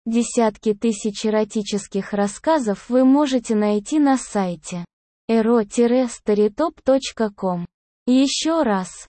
Десятки тысяч эротических рассказов вы можете найти на сайте ero-storytop.com. Еще раз,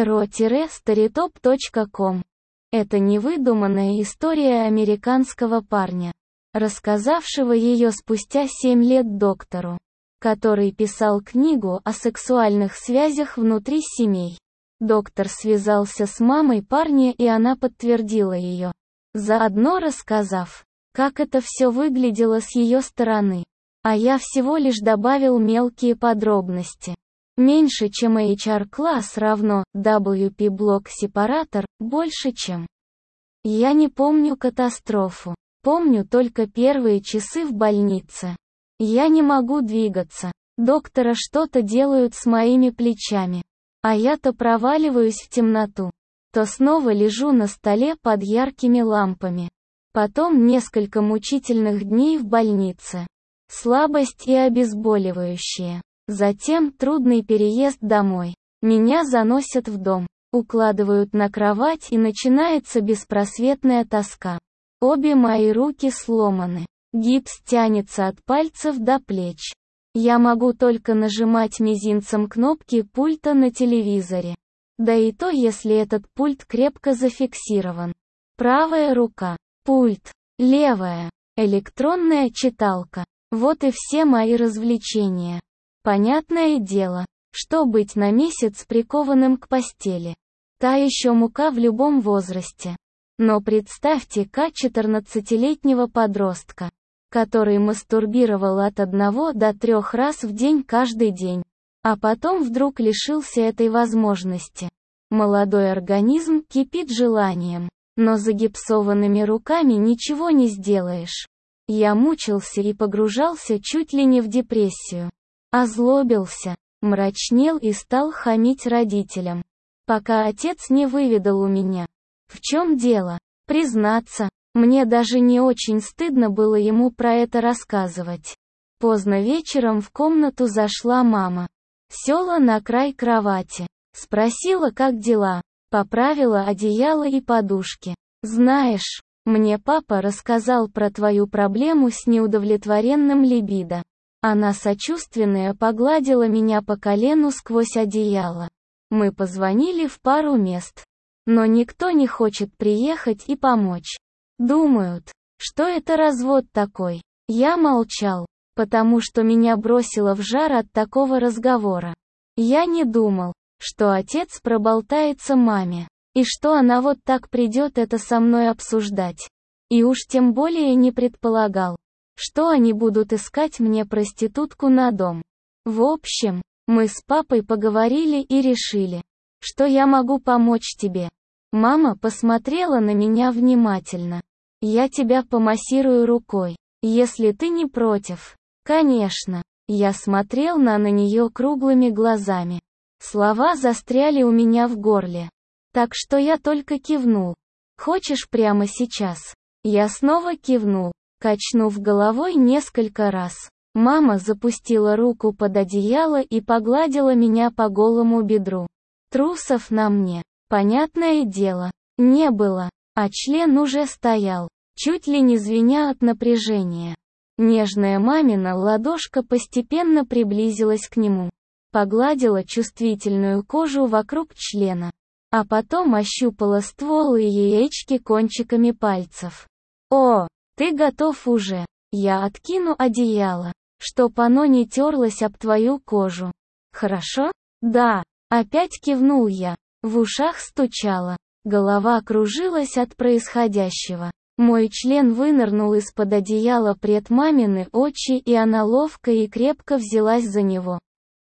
ero-storytop.com. Это невыдуманная история американского парня, рассказавшего ее спустя 7 лет доктору, который писал книгу о сексуальных связях внутри семей. Доктор связался с мамой парня, и она подтвердила ее, заодно рассказав, как это все выглядело с ее стороны. А я всего лишь добавил мелкие подробности. Меньше чем HR-класс равно WP-блок-сепаратор, больше чем. Я не помню катастрофу. Помню только первые часы в больнице. Я не могу двигаться. Доктора что-то делают с моими плечами. А я то проваливаюсь в темноту, то снова лежу на столе под яркими лампами. Потом несколько мучительных дней в больнице. Слабость и обезболивающее. Затем трудный переезд домой. Меня заносят в дом, укладывают на кровать, и начинается беспросветная тоска. Обе мои руки сломаны. Гипс тянется от пальцев до плеч. Я могу только нажимать мизинцем кнопки пульта на телевизоре. Да и то, если этот пульт крепко зафиксирован. Правая рука. Пульт. Левая. Электронная читалка. Вот и все мои развлечения. Понятное дело, что быть на месяц прикованным к постели. Та еще мука в любом возрасте. Но представьте-ка 14-летнего подростка, который мастурбировал от 1 до 3 раз в день каждый день, а потом вдруг лишился этой возможности. Молодой организм кипит желанием, но загипсованными руками ничего не сделаешь. Я мучился и погружался чуть ли не в депрессию. Озлобился, мрачнел и стал хамить родителям, пока отец не выведал у меня, в чем дело. Признаться, мне даже не очень стыдно было ему про это рассказывать. Поздно вечером в комнату зашла мама. Села на край кровати, спросила, как дела, поправила одеяло и подушки. «Знаешь, мне папа рассказал про твою проблему с неудовлетворенным либидо». Она сочувственная погладила меня по колену сквозь одеяло. Мы позвонили в пару мест, но никто не хочет приехать и помочь. Думают, что это развод такой. Я молчал, потому что меня бросило в жар от такого разговора. Я не думал, что отец проболтается маме, и что она вот так придет это со мной обсуждать. И уж тем более не предполагал, что они будут искать мне проститутку на дом. В общем, мы с папой поговорили и решили, что я могу помочь тебе. Мама посмотрела на меня внимательно. Я тебя помассирую рукой, если ты не против. Конечно. Я смотрел на нее круглыми глазами. Слова застряли у меня в горле. Так что я только кивнул. Хочешь прямо сейчас? Я снова кивнул, качнув головой несколько раз. Мама запустила руку под одеяло и погладила меня по голому бедру. Трусов на мне, понятное дело, не было, а член уже стоял, чуть ли не звеня от напряжения. Нежная мамина ладошка постепенно приблизилась к нему, погладила чувствительную кожу вокруг члена, а потом ощупала ствол и яички кончиками пальцев. «О, ты готов уже. Я откину одеяло, чтоб оно не терлось об твою кожу. Хорошо?» «Да», — опять кивнул я. В ушах стучало, голова кружилась от происходящего. Мой член вынырнул из-под одеяла пред мамины очи, и она ловко и крепко взялась за него.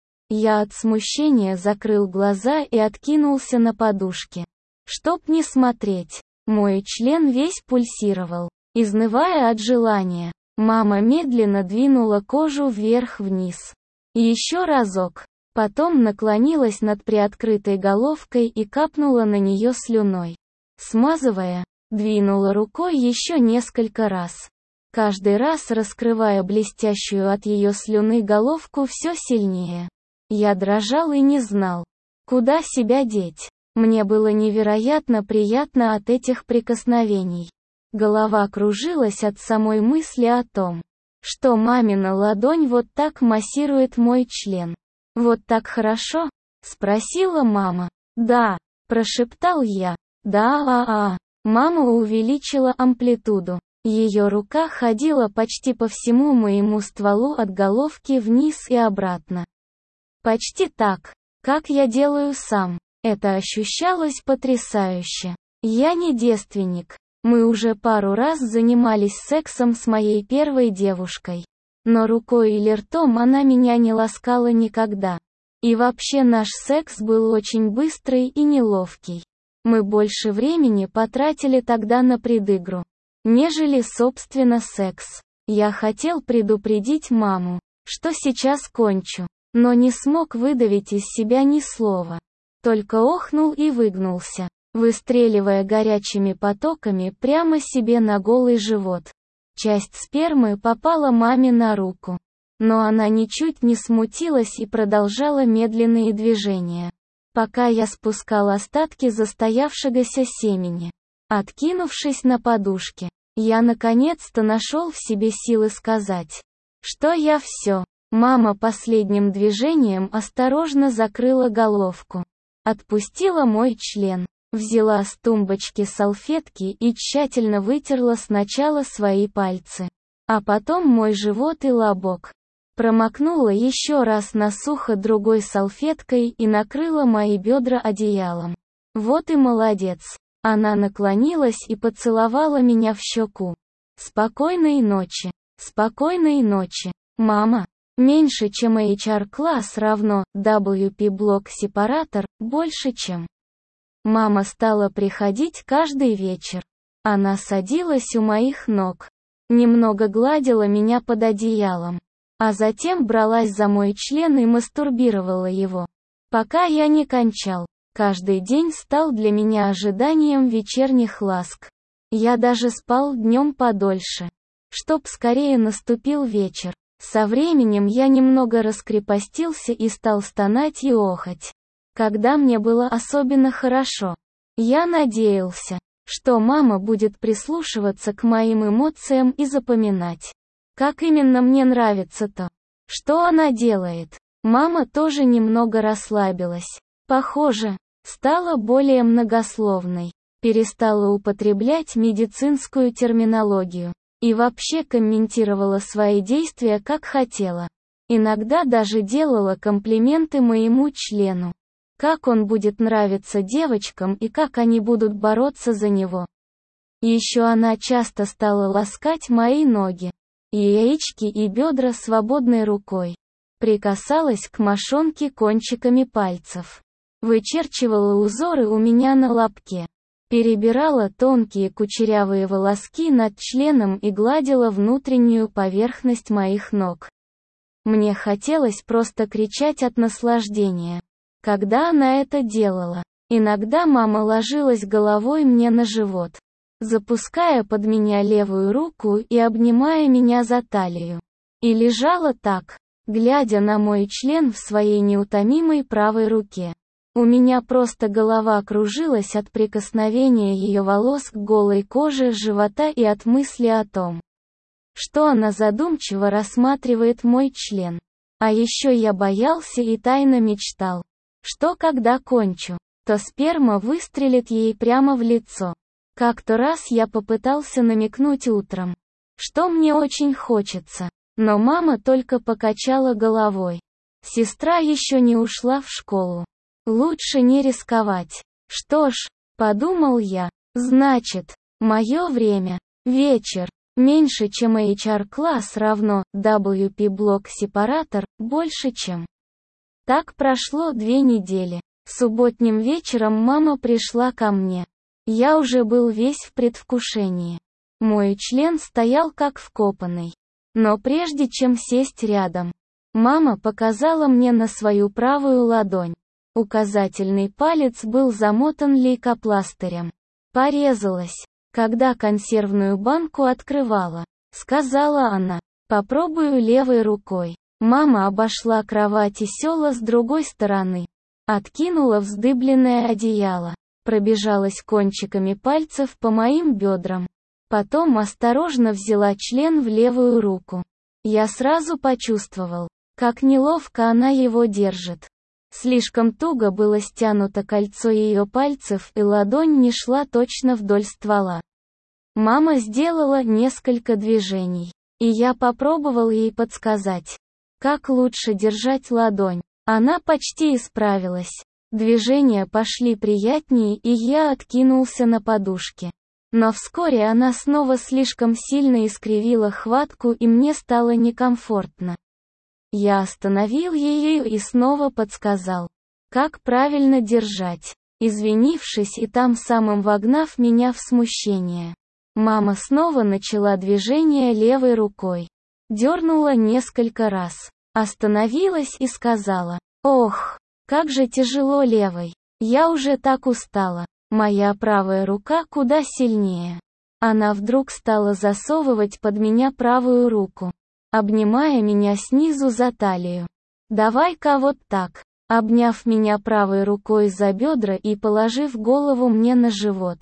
Я от смущения закрыл глаза и откинулся на подушке, чтоб не смотреть. Мой член весь пульсировал, изнывая от желания. Мама медленно двинула кожу вверх-вниз. Еще разок. Потом наклонилась над приоткрытой головкой и капнула на нее слюной. Смазывая, двинула рукой еще несколько раз. Каждый раз раскрывая блестящую от ее слюны головку все сильнее. Я дрожал и не знал, куда себя деть. Мне было невероятно приятно от этих прикосновений. Голова кружилась от самой мысли о том, что мамина ладонь вот так массирует мой член. «Вот так хорошо?» — спросила мама. «Да», — прошептал я. «Да, Мама увеличила амплитуду. Ее рука ходила почти по всему моему стволу от головки вниз и обратно. Почти так, как я делаю сам. Это ощущалось потрясающе. Я не девственник. Мы уже пару раз занимались сексом с моей первой девушкой. Но рукой или ртом она меня не ласкала никогда. И вообще наш секс был очень быстрый и неловкий. Мы больше времени потратили тогда на предыгру, нежели собственно секс. Я хотел предупредить маму, что сейчас кончу, но не смог выдавить из себя ни слова. Только охнул и выгнулся, выстреливая горячими потоками прямо себе на голый живот. Часть спермы попала маме на руку. Но она ничуть не смутилась и продолжала медленные движения, пока я спускал остатки застоявшегося семени. Откинувшись на подушке, я наконец-то нашел в себе силы сказать, что я все. Мама последним движением осторожно закрыла головку, отпустила мой член, взяла с тумбочки салфетки и тщательно вытерла сначала свои пальцы, а потом мой живот и лобок. Промокнула еще раз на сухо другой салфеткой и накрыла мои бедра одеялом. Вот и молодец. Она наклонилась и поцеловала меня в щеку. Спокойной ночи. Спокойной ночи, мама. Меньше чем HR-класс равно WP-блок-сепаратор, больше чем. Мама стала приходить каждый вечер. Она садилась у моих ног. Немного гладила меня под одеялом. А затем бралась за мой член и мастурбировала его. Пока я не кончал. Каждый день стал для меня ожиданием вечерних ласк. Я даже спал днем подольше, чтоб скорее наступил вечер. Со временем я немного раскрепостился и стал стонать и охать. Когда мне было особенно хорошо, я надеялся, что мама будет прислушиваться к моим эмоциям и запоминать, как именно мне нравится то, что она делает. Мама тоже немного расслабилась. Похоже, стала более многословной, перестала употреблять медицинскую терминологию и вообще комментировала свои действия как хотела. Иногда даже делала комплименты моему члену. Как он будет нравиться девочкам и как они будут бороться за него. Еще она часто стала ласкать мои ноги, яички и бедра свободной рукой. Прикасалась к мошонке кончиками пальцев. Вычерчивала узоры у меня на лобке. Перебирала тонкие кучерявые волоски над членом и гладила внутреннюю поверхность моих ног. Мне хотелось просто кричать от наслаждения, когда она это делала. Иногда мама ложилась головой мне на живот, запуская под меня левую руку и обнимая меня за талию. И лежала так, глядя на мой член в своей неутомимой правой руке. У меня просто голова кружилась от прикосновения ее волос к голой коже живота и от мысли о том, что она задумчиво рассматривает мой член. А еще я боялся и тайно мечтал, что когда кончу, то сперма выстрелит ей прямо в лицо. Как-то раз я попытался намекнуть утром, что мне очень хочется, но мама только покачала головой. Сестра еще не ушла в школу. Лучше не рисковать. Что ж, подумал я, значит, мое время, вечер, меньше чем HR-класс равно WP-блок-сепаратор, больше чем. Так прошло 2 недели. Субботним вечером мама пришла ко мне. Я уже был весь в предвкушении. Мой член стоял как вкопанный. Но прежде чем сесть рядом, мама показала мне на свою правую ладонь. Указательный палец был замотан лейкопластырем. Порезалась, когда консервную банку открывала, сказала она. Попробую левой рукой. Мама обошла кровать и села с другой стороны. Откинула вздыбленное одеяло. Пробежалась кончиками пальцев по моим бедрам. Потом осторожно взяла член в левую руку. Я сразу почувствовал, как неловко она его держит. Слишком туго было стянуто кольцо ее пальцев, и ладонь не шла точно вдоль ствола. Мама сделала несколько движений, и я попробовал ей подсказать, как лучше держать ладонь. Она почти исправилась. Движения пошли приятнее, и я откинулся на подушке. Но вскоре она снова слишком сильно искривила хватку, и мне стало некомфортно. Я остановил ее и снова подсказал, как правильно держать, извинившись и тем самым вогнав меня в смущение. Мама снова начала движение левой рукой. Дернула несколько раз. Остановилась и сказала: «Ох, как же тяжело левой. Я уже так устала. Моя правая рука куда сильнее». Она вдруг стала засовывать под меня правую руку, обнимая меня снизу за талию. «Давай-ка вот так», обняв меня правой рукой за бедра и положив голову мне на живот.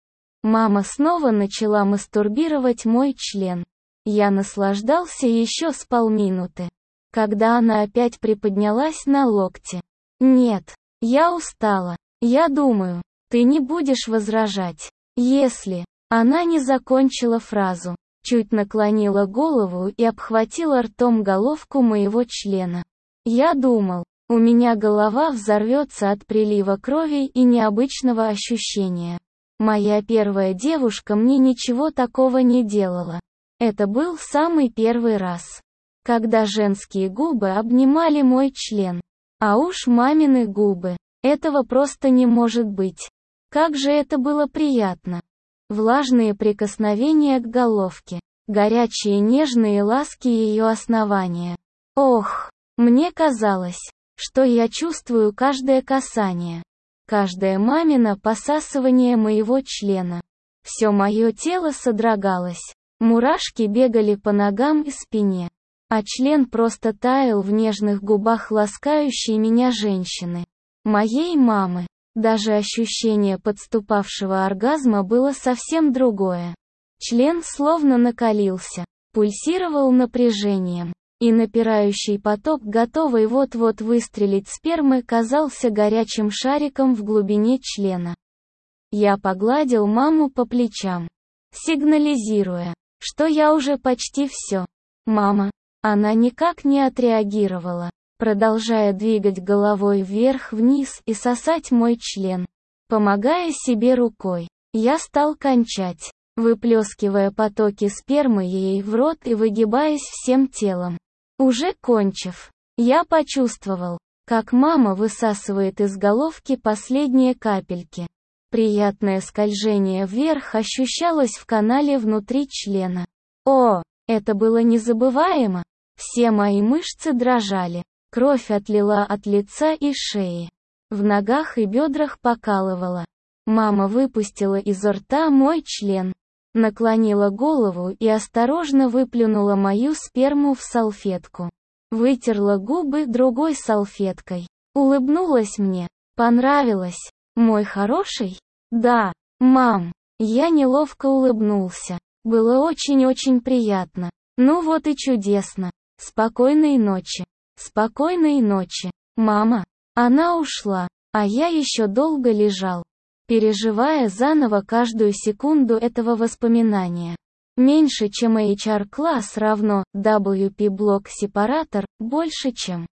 Мама снова начала мастурбировать мой член. Я наслаждался еще с полминуты, когда она опять приподнялась на локте. «Нет, я устала. Я думаю, ты не будешь возражать, если...» Она не закончила фразу, чуть наклонила голову и обхватила ртом головку моего члена. Я думал, у меня голова взорвется от прилива крови и необычного ощущения. Моя первая девушка мне ничего такого не делала. Это был самый первый раз, когда женские губы обнимали мой член. А уж мамины губы. Этого просто не может быть. Как же это было приятно. Влажные прикосновения к головке, горячие нежные ласки ее основания. Ох, мне казалось, что я чувствую каждое касание, каждое мамино посасывание моего члена. Все мое тело содрогалось, мурашки бегали по ногам и спине, а член просто таял в нежных губах ласкающей меня женщины, моей мамы. Даже ощущение подступавшего оргазма было совсем другое. Член словно накалился, пульсировал напряжением, и напирающий поток, готовый вот-вот выстрелить спермы, казался горячим шариком в глубине члена. Я погладил маму по плечам, сигнализируя, что я уже почти все. «Мама». Она никак не отреагировала, продолжая двигать головой вверх-вниз и сосать мой член. Помогая себе рукой, я стал кончать, выплескивая потоки спермы ей в рот и выгибаясь всем телом. Уже кончив, я почувствовал, как мама высасывает из головки последние капельки. Приятное скольжение вверх ощущалось в канале внутри члена. О, это было незабываемо! Все мои мышцы дрожали. Кровь отлила от лица и шеи. В ногах и бедрах покалывала. Мама выпустила изо рта мой член, наклонила голову и осторожно выплюнула мою сперму в салфетку. Вытерла губы другой салфеткой. Улыбнулась мне. «Понравилось, мой хороший?» «Да, мам». Я неловко улыбнулся. Было очень-очень приятно. Ну вот и чудесно. Спокойной ночи. Спокойной ночи, мама. Она ушла, а я еще долго лежал, переживая заново каждую секунду этого воспоминания. Меньше чем HR-класс равно WP-блок-сепаратор, больше чем.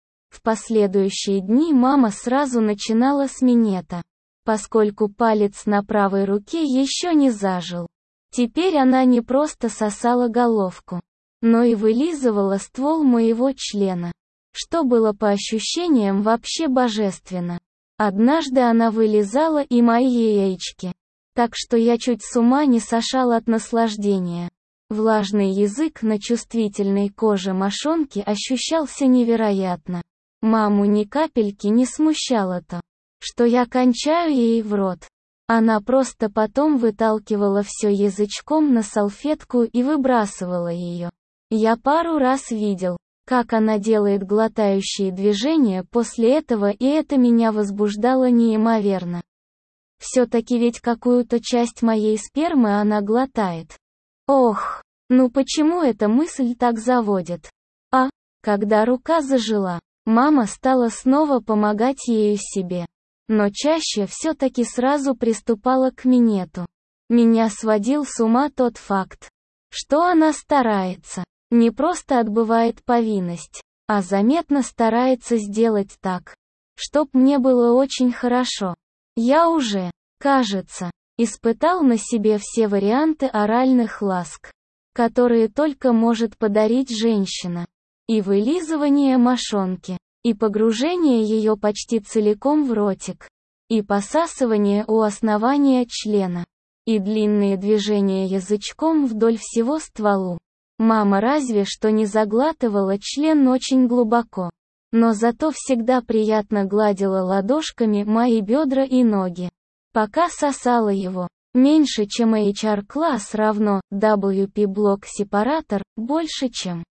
В последующие дни мама сразу начинала с минета, поскольку палец на правой руке еще не зажил. Теперь она не просто сосала головку, но и вылизывала ствол моего члена, что было по ощущениям вообще божественно. Однажды она вылизала и мои яички, так что я чуть с ума не сошел от наслаждения. Влажный язык на чувствительной коже мошонки ощущался невероятно. Маму ни капельки не смущало то, что я кончаю ей в рот. Она просто потом выталкивала все язычком на салфетку и выбрасывала ее. Я пару раз видел, как она делает глотающие движения после этого, и это меня возбуждало неимоверно. Все-таки ведь какую-то часть моей спермы она глотает. Ох, ну почему эта мысль так заводит? Когда рука зажила, мама стала снова помогать ею себе. Но чаще все-таки сразу приступала к минету. Меня сводил с ума тот факт, что она старается, не просто отбывает повинность, а заметно старается сделать так, чтоб мне было очень хорошо. Я уже, кажется, испытал на себе все варианты оральных ласк, которые только может подарить женщина. И вылизывание мошонки, и погружение ее почти целиком в ротик, и посасывание у основания члена, и длинные движения язычком вдоль всего стволу. Мама разве что не заглатывала член очень глубоко, но зато всегда приятно гладила ладошками мои бедра и ноги, пока сосала его. Меньше чем HR-класс равно WP-блок-сепаратор, больше чем.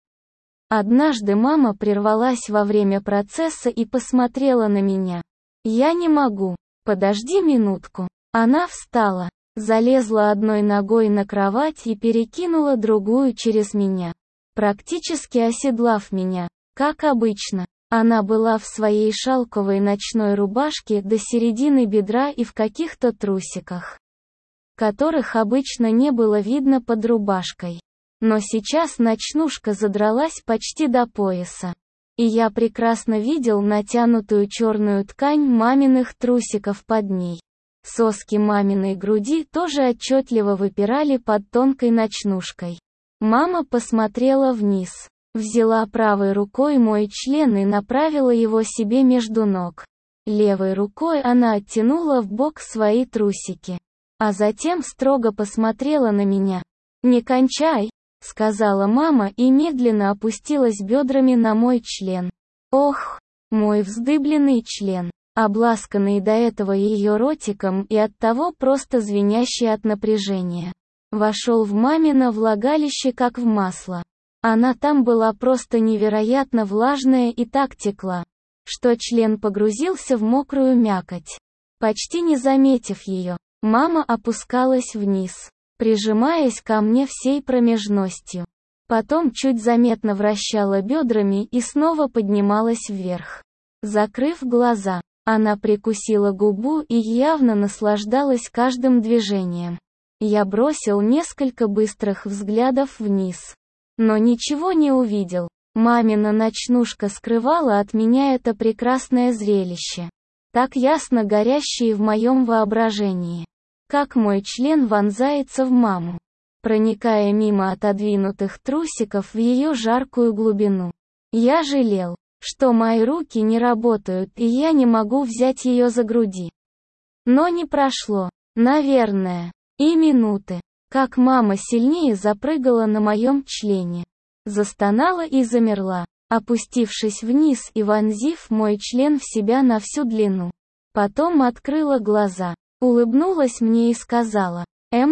Однажды мама прервалась во время процесса и посмотрела на меня. «Я не могу. Подожди минутку». Она встала, залезла одной ногой на кровать и перекинула другую через меня, практически оседлав меня, как обычно. Она была в своей шелковой ночной рубашке до середины бедра и в каких-то трусиках, которых обычно не было видно под рубашкой. Но сейчас ночнушка задралась почти до пояса. И я прекрасно видел натянутую черную ткань маминых трусиков под ней. Соски маминой груди тоже отчетливо выпирали под тонкой ночнушкой. Мама посмотрела вниз, взяла правой рукой мой член и направила его себе между ног. Левой рукой она оттянула вбок свои трусики. А затем строго посмотрела на меня. «Не кончай», — сказала мама и медленно опустилась бедрами на мой член. Ох, мой вздыбленный член, обласканный до этого ее ротиком и оттого просто звенящий от напряжения, вошел в мамино влагалище как в масло. Она там была просто невероятно влажная и так текла, что член погрузился в мокрую мякоть. Почти не заметив ее, мама опускалась вниз, прижимаясь ко мне всей промежностью. Потом чуть заметно вращала бедрами и снова поднималась вверх. Закрыв глаза, она прикусила губу и явно наслаждалась каждым движением. Я бросил несколько быстрых взглядов вниз, но ничего не увидел. Мамина ночнушка скрывала от меня это прекрасное зрелище, так ясно горящее в моем воображении. Как мой член вонзается в маму, проникая мимо отодвинутых трусиков в ее жаркую глубину. Я жалел, что мои руки не работают и я не могу взять ее за груди. Но не прошло, наверное, и минуты, как мама сильнее запрыгала на моем члене. Застонала и замерла, опустившись вниз и вонзив мой член в себя на всю длину. Потом открыла глаза. Улыбнулась мне и сказала: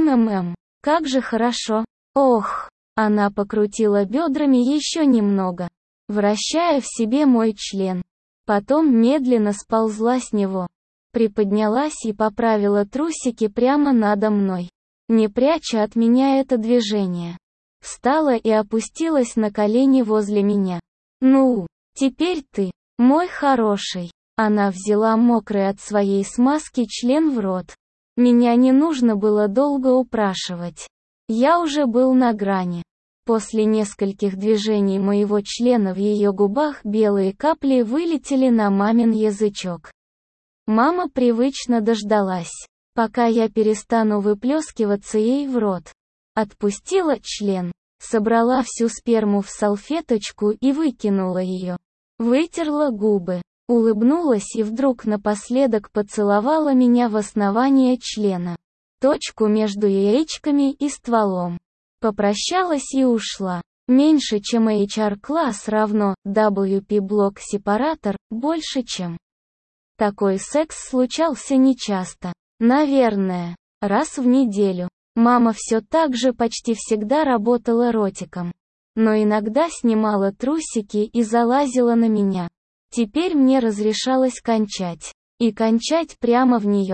как же хорошо. Ох, она покрутила бедрами еще немного, вращая в себе мой член. Потом медленно сползла с него, приподнялась и поправила трусики прямо надо мной, не пряча от меня это движение. Встала и опустилась на колени возле меня. «Ну, теперь ты, мой хороший». Она взяла мокрый от своей смазки член в рот. Меня не нужно было долго упрашивать. Я уже был на грани. После нескольких движений моего члена в ее губах белые капли вылетели на мамин язычок. Мама привычно дождалась, пока я перестану выплескиваться ей в рот. Отпустила член, собрала всю сперму в салфеточку и выкинула ее. Вытерла губы. Улыбнулась и вдруг напоследок поцеловала меня в основание члена, точку между яичками и стволом. Попрощалась и ушла. Меньше чем HR-класс равно WP-блок-сепаратор, больше чем. Такой секс случался нечасто. Наверное, раз в неделю. Мама все так же почти всегда работала ротиком, но иногда снимала трусики и залазила на меня. Теперь мне разрешалось кончать. И кончать прямо в нее.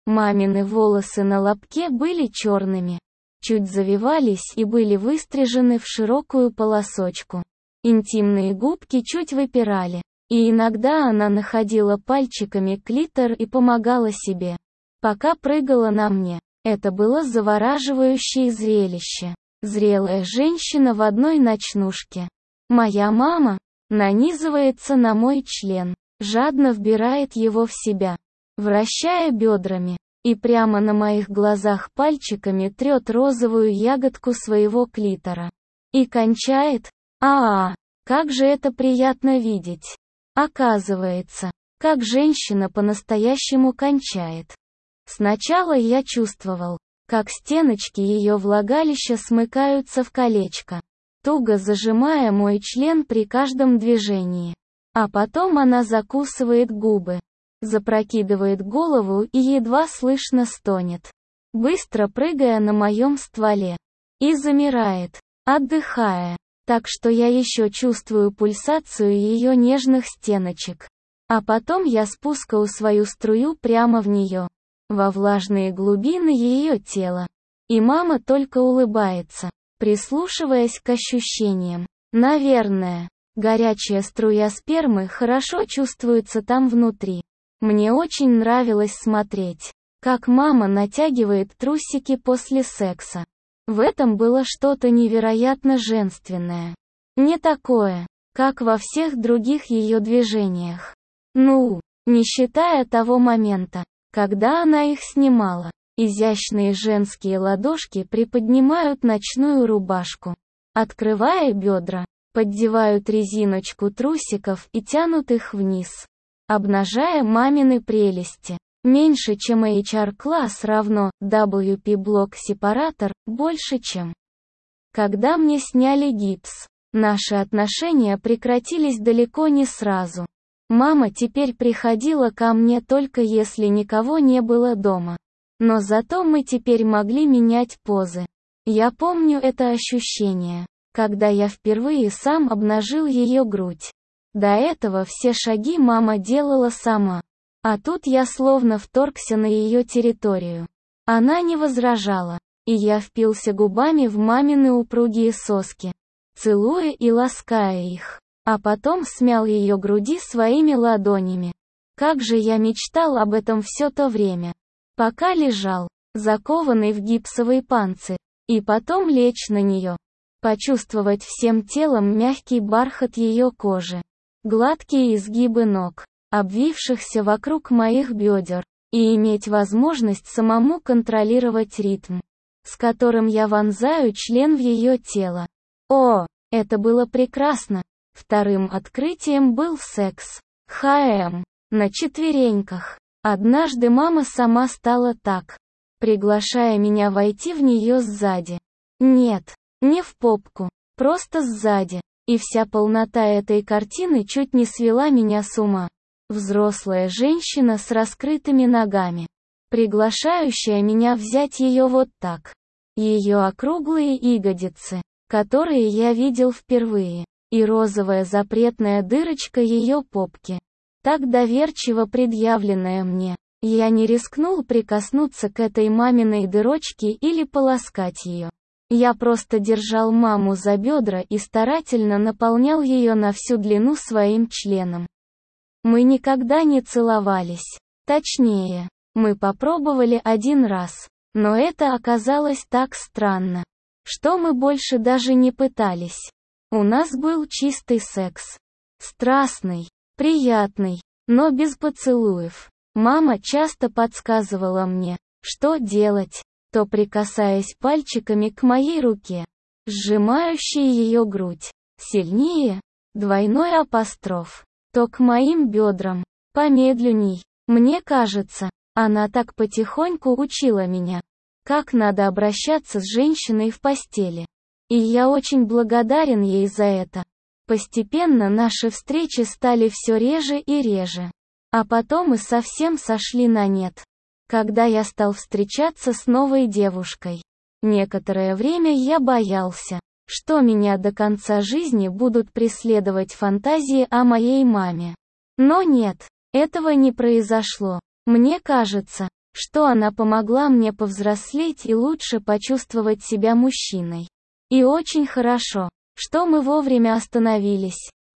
Мамины волосы на лобке были черными, чуть завивались и были выстрижены в широкую полосочку. Интимные губки чуть выпирали, и иногда она находила пальчиками клитор и помогала себе, пока прыгала на мне. Это было завораживающее зрелище. Зрелая женщина в одной ночнушке. Моя мама нанизывается на мой член, жадно вбирает его в себя, вращая бедрами, и прямо на моих глазах пальчиками трет розовую ягодку своего клитора. И кончает. Как же это приятно видеть. Оказывается, как женщина по-настоящему кончает. Сначала я чувствовал, как стеночки ее влагалища смыкаются в колечко, туго зажимая мой член при каждом движении. А потом она закусывает губы, запрокидывает голову и едва слышно стонет, быстро прыгая на моем стволе, и замирает, отдыхая, так что я еще чувствую пульсацию ее нежных стеночек. А потом я спускаю свою струю прямо в нее, во влажные глубины ее тела. И мама только улыбается, прислушиваясь к ощущениям. Наверное, горячая струя спермы хорошо чувствуется там внутри. Мне очень нравилось смотреть, как мама натягивает трусики после секса. В этом было что-то невероятно женственное. Не такое, как во всех других ее движениях. Не считая того момента, когда она их снимала. Изящные женские ладошки приподнимают ночную рубашку, открывая бедра, поддевают резиночку трусиков и тянут их вниз, обнажая мамины прелести. Меньше чем HR-класс равно WP-блок-сепаратор, больше чем. Когда мне сняли гипс, наши отношения прекратились далеко не сразу. Мама теперь приходила ко мне только если никого не было дома. Но зато мы теперь могли менять позы. Я помню это ощущение, когда я впервые сам обнажил ее грудь. До этого все шаги мама делала сама. А тут я словно вторгся на ее территорию. Она не возражала, и я впился губами в мамины упругие соски, целуя и лаская их, а потом смял ее груди своими ладонями. Как же я мечтал об этом все то время, пока лежал, закованный в гипсовый панцирь, и потом лечь на нее, почувствовать всем телом мягкий бархат ее кожи, гладкие изгибы ног, обвившихся вокруг моих бедер, и иметь возможность самому контролировать ритм, с которым я вонзаю член в ее тело. О, это было прекрасно. Вторым открытием был секс. На четвереньках. Однажды мама сама стала так, приглашая меня войти в нее сзади. Нет, не в попку, просто сзади. И вся полнота этой картины чуть не свела меня с ума. Взрослая женщина с раскрытыми ногами, приглашающая меня взять ее вот так. Ее округлые ягодицы, которые я видел впервые, и розовая запретная дырочка ее попки, так доверчиво предъявленная мне. Я не рискнул прикоснуться к этой маминой дырочке или поласкать ее. Я просто держал маму за бедра и старательно наполнял ее на всю длину своим членом. Мы никогда не целовались. Точнее, мы попробовали один раз, но это оказалось так странно, что мы больше даже не пытались. У нас был чистый секс. Страстный, приятный, но без поцелуев. Мама часто подсказывала мне, что делать, то прикасаясь пальчиками к моей руке, сжимающей ее грудь, сильнее, двойной апостроф, то к моим бедрам, помедленней. Мне кажется, она так потихоньку учила меня, как надо обращаться с женщиной в постели. И я очень благодарен ей за это. Постепенно наши встречи стали все реже и реже. А потом и совсем сошли на нет, когда я стал встречаться с новой девушкой. Некоторое время я боялся, что меня до конца жизни будут преследовать фантазии о моей маме. Но нет, этого не произошло. Мне кажется, что она помогла мне повзрослеть и лучше почувствовать себя мужчиной. И очень хорошо, что мы вовремя остановились.